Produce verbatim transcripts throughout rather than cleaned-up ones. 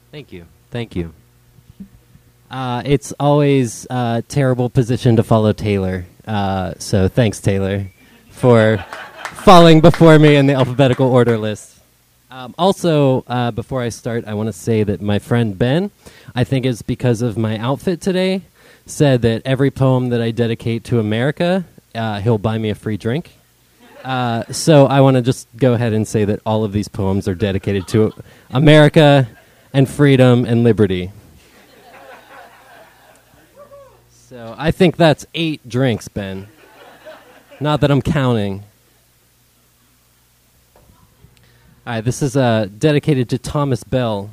Thank you. Thank you. Uh, it's always a terrible position to follow Taylor. Uh, so thanks, Taylor, for falling before me in the alphabetical order list. Um, also, uh, before I start, I want to say that my friend Ben, I think it's because of my outfit today, said that every poem that I dedicate to America, uh, he'll buy me a free drink. Uh, so I want to just go ahead and say that all of these poems are dedicated to America and freedom and liberty. So I think that's eight drinks, Ben. Not that I'm counting. All right, this is uh, dedicated to Thomas Bell.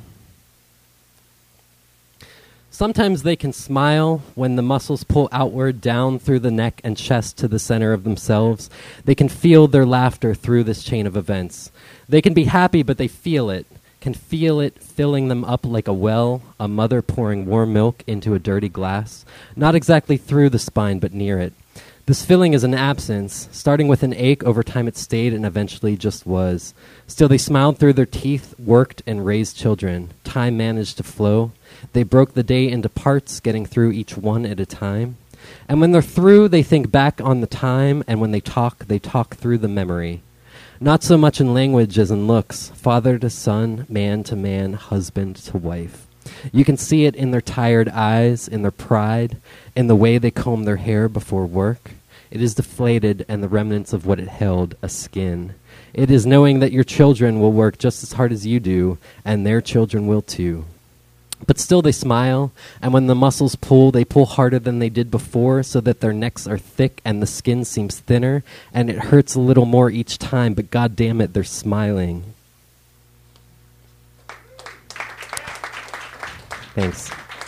Sometimes they can smile when the muscles pull outward down through the neck and chest to the center of themselves. They can feel their laughter through this chain of events. They can be happy, but they feel it, can feel it filling them up like a well, a mother pouring warm milk into a dirty glass, not exactly through the spine, but near it. This feeling is an absence, starting with an ache. Over time it stayed and eventually just was. Still they smiled through their teeth, worked, and raised children. Time managed to flow. They broke the day into parts, getting through each one at a time. And when they're through, they think back on the time, and when they talk, they talk through the memory. Not so much in language as in looks, father to son, man to man, husband to wife. You can see it in their tired eyes, in their pride, in the way they comb their hair before work. It is deflated and the remnants of what it held, a skin. It is knowing that your children will work just as hard as you do, and their children will too. But still they smile, and when the muscles pull, they pull harder than they did before, so that their necks are thick and the skin seems thinner, and it hurts a little more each time, but god damn it, they're smiling. Thanks.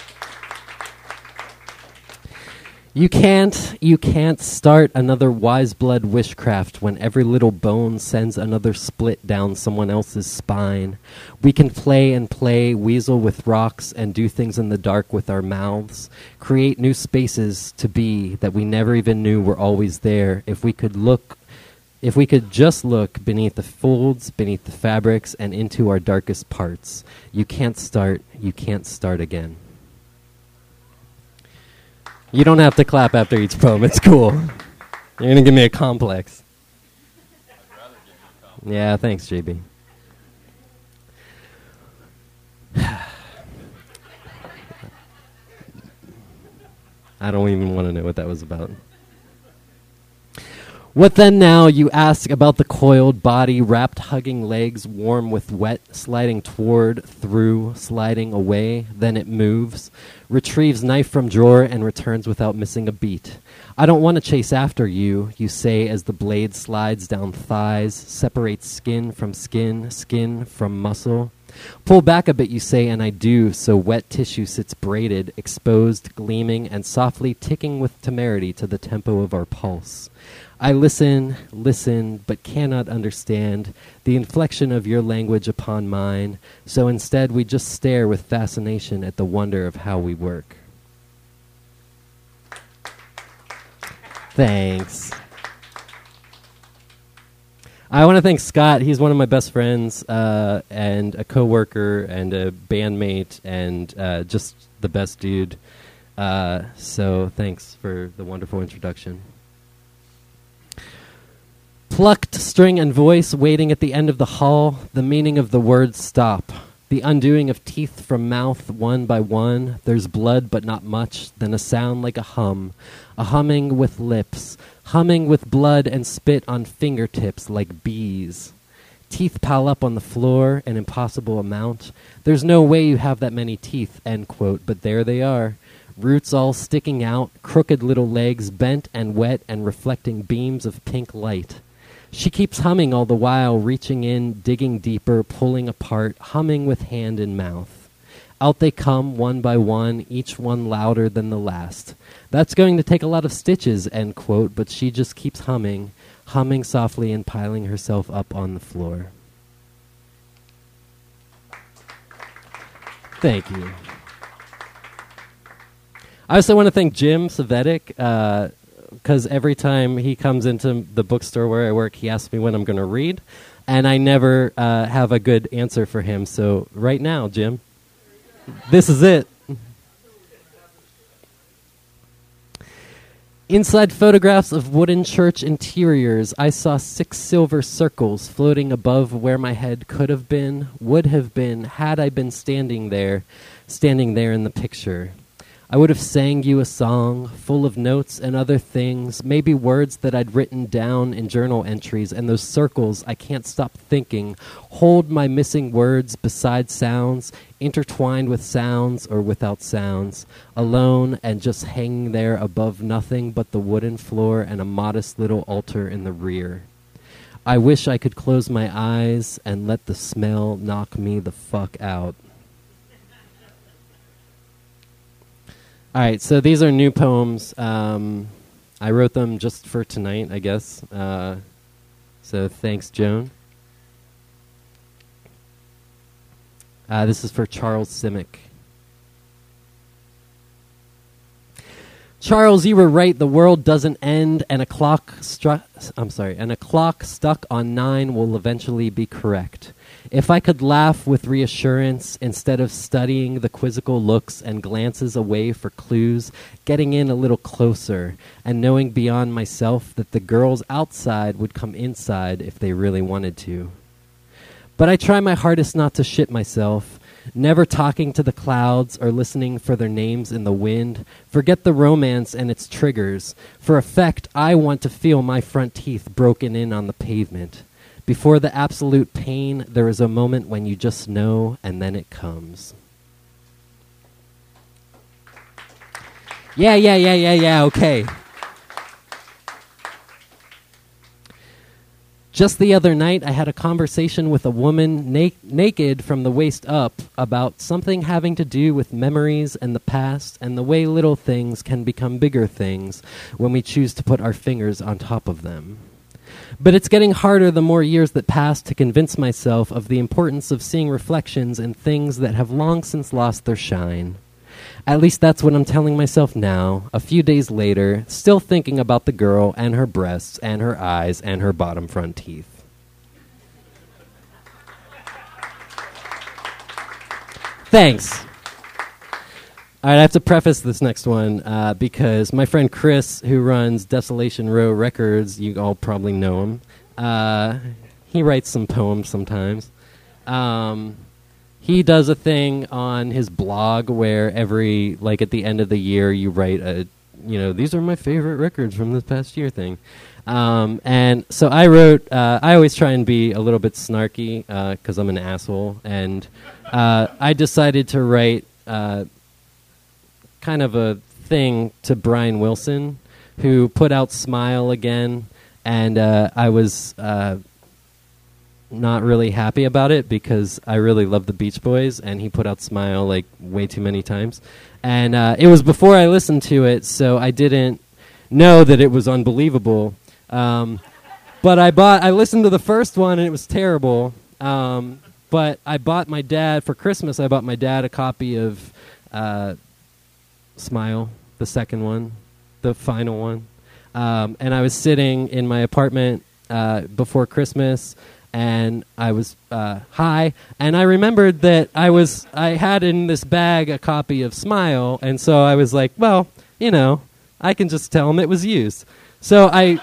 You can't, you can't start another wise blood wishcraft when every little bone sends another split down someone else's spine. We can play and play, weasel with rocks, and do things in the dark with our mouths. Create new spaces to be that we never even knew were always there. If we could look, if we could just look beneath the folds, beneath the fabrics, and into our darkest parts. You can't start, you can't start again. You don't have to clap after each poem. It's cool. You're going to give me a complex. I'd rather give you a complex. Yeah, thanks, J B. I don't even want to know what that was about. What then now, you ask about the coiled body, wrapped, hugging legs, warm with wet, sliding toward, through, sliding away. Then it moves, retrieves knife from drawer, and returns without missing a beat. I don't want to chase after you, you say as the blade slides down thighs, separates skin from skin, skin from muscle. Pull back a bit, you say, and I do, so wet tissue sits braided, exposed, gleaming, and softly ticking with temerity to the tempo of our pulse. I listen, listen, but cannot understand the inflection of your language upon mine, so instead we just stare with fascination at the wonder of how we work. Thanks. I want to thank Scott. He's one of my best friends, uh, and a coworker, and a bandmate, and uh, just the best dude. Uh, so thanks for the wonderful introduction. Plucked string and voice waiting at the end of the hall, the meaning of the word stop. The undoing of teeth from mouth one by one. There's blood but not much, then a sound like a hum. A humming with lips, humming with blood and spit on fingertips like bees. Teeth pile up on the floor, an impossible amount. There's no way you have that many teeth, end quote, but there they are. Roots all sticking out, crooked little legs bent and wet and reflecting beams of pink light. She keeps humming all the while, reaching in, digging deeper, pulling apart, humming with hand and mouth. Out they come, one by one, each one louder than the last. That's going to take a lot of stitches, end quote, but she just keeps humming, humming softly and piling herself up on the floor. Thank you. I also want to thank Jim Savetic, uh, because every time he comes into the bookstore where I work, he asks me when I'm going to read, and I never uh, have a good answer for him. So right now, Jim. This is it. Inside photographs of wooden church interiors, I saw six silver circles floating above where my head could have been, would have been, had I been standing there, standing there in the picture. I would have sang you a song full of notes and other things, maybe words that I'd written down in journal entries, and those circles, I can't stop thinking, hold my missing words beside sounds, intertwined with sounds or without sounds, alone and just hanging there above nothing but the wooden floor and a modest little altar in the rear. I wish I could close my eyes and let the smell knock me the fuck out. All right, so these are new poems. Um, I wrote them just for tonight, I guess. Uh, so thanks, Joan. Uh, this is for Charles Simic. Charles, you were right. The world doesn't end, and a clock struck. I'm sorry, and a clock stuck on nine will eventually be correct. If I could laugh with reassurance instead of studying the quizzical looks and glances away for clues, getting in a little closer, and knowing beyond myself that the girls outside would come inside if they really wanted to. But I try my hardest not to shit myself, never talking to the clouds or listening for their names in the wind. Forget the romance and its triggers. For effect, I want to feel my front teeth broken in on the pavement. Before the absolute pain, there is a moment when you just know, and then it comes. Yeah, yeah, yeah, yeah, yeah, okay. Just the other night, I had a conversation with a woman na- naked from the waist up about something having to do with memories and the past and the way little things can become bigger things when we choose to put our fingers on top of them. But it's getting harder the more years that pass to convince myself of the importance of seeing reflections in things that have long since lost their shine. At least that's what I'm telling myself now, a few days later, still thinking about the girl and her breasts and her eyes and her bottom front teeth. Thanks. All right, I have to preface this next one uh, because my friend Chris, who runs Desolation Row Records, you all probably know him. Uh, he writes some poems sometimes. Um, he does a thing on his blog where every, like at the end of the year, you write a, you know, these are my favorite records from this past year thing. Um, and so I wrote, uh, I always try and be a little bit snarky because uh, I'm an asshole. And uh, I decided to write uh, kind of a thing to Brian Wilson, who put out Smile again. And uh, I was uh, not really happy about it because I really love the Beach Boys, and he put out Smile like way too many times. And uh, it was before I listened to it, so I didn't know that it was unbelievable. Um, but I bought, I listened to the first one, and it was terrible. Um, but I bought my dad, for Christmas, I bought my dad a copy of uh, Smile, the second one, the final one. Um, and I was sitting in my apartment uh, before Christmas, and I was uh, high, and I remembered that I was I had in this bag a copy of Smile, and so I was like, well, you know, I can just tell him it was used. So I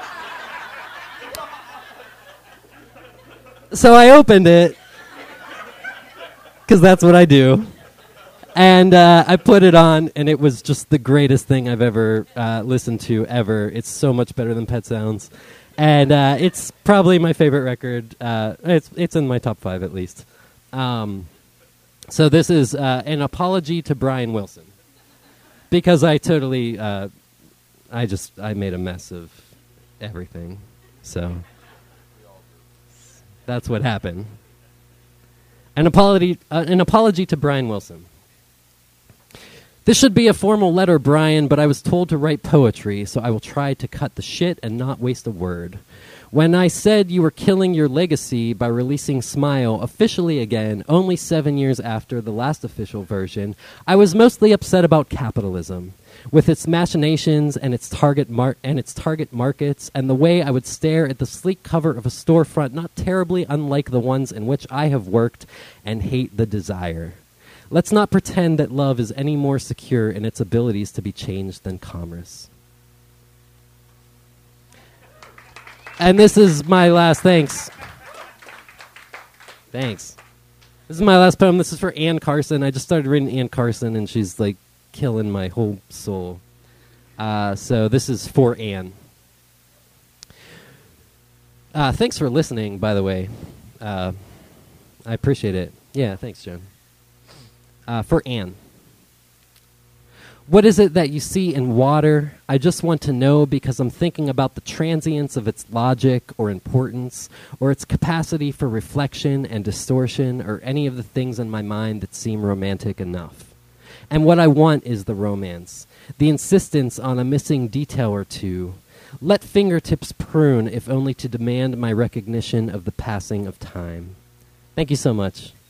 so I opened it, because that's what I do. And uh, I put it on, and it was just the greatest thing I've ever uh, listened to, ever. It's so much better than Pet Sounds. And uh, it's probably my favorite record. Uh, it's it's in my top five, at least. Um, so this is uh, an apology to Brian Wilson. Because I totally, uh, I just, I made a mess of everything. So that's what happened. An apology, uh, an apology to Brian Wilson. This should be a formal letter, Brian, but I was told to write poetry, so I will try to cut the shit and not waste a word. When I said you were killing your legacy by releasing Smile officially again, only seven years after the last official version, I was mostly upset about capitalism, with its machinations and its target mar- and its target markets, and the way I would stare at the sleek cover of a storefront not terribly unlike the ones in which I have worked and hate the desire. Let's not pretend that love is any more secure in its abilities to be changed than commerce. And this is my last, thanks. Thanks. This is my last poem. This is for Anne Carson. I just started reading Anne Carson, and she's like killing my whole soul. Uh, so this is for Anne. Uh, thanks for listening, by the way. Uh, I appreciate it. Yeah, thanks, Jen. Uh, for Anne. What is it that you see in water? I just want to know because I'm thinking about the transience of its logic or importance, or its capacity for reflection and distortion, or any of the things in my mind that seem romantic enough. And what I want is the romance, the insistence on a missing detail or two. Let fingertips prune, if only to demand my recognition of the passing of time. Thank you so much.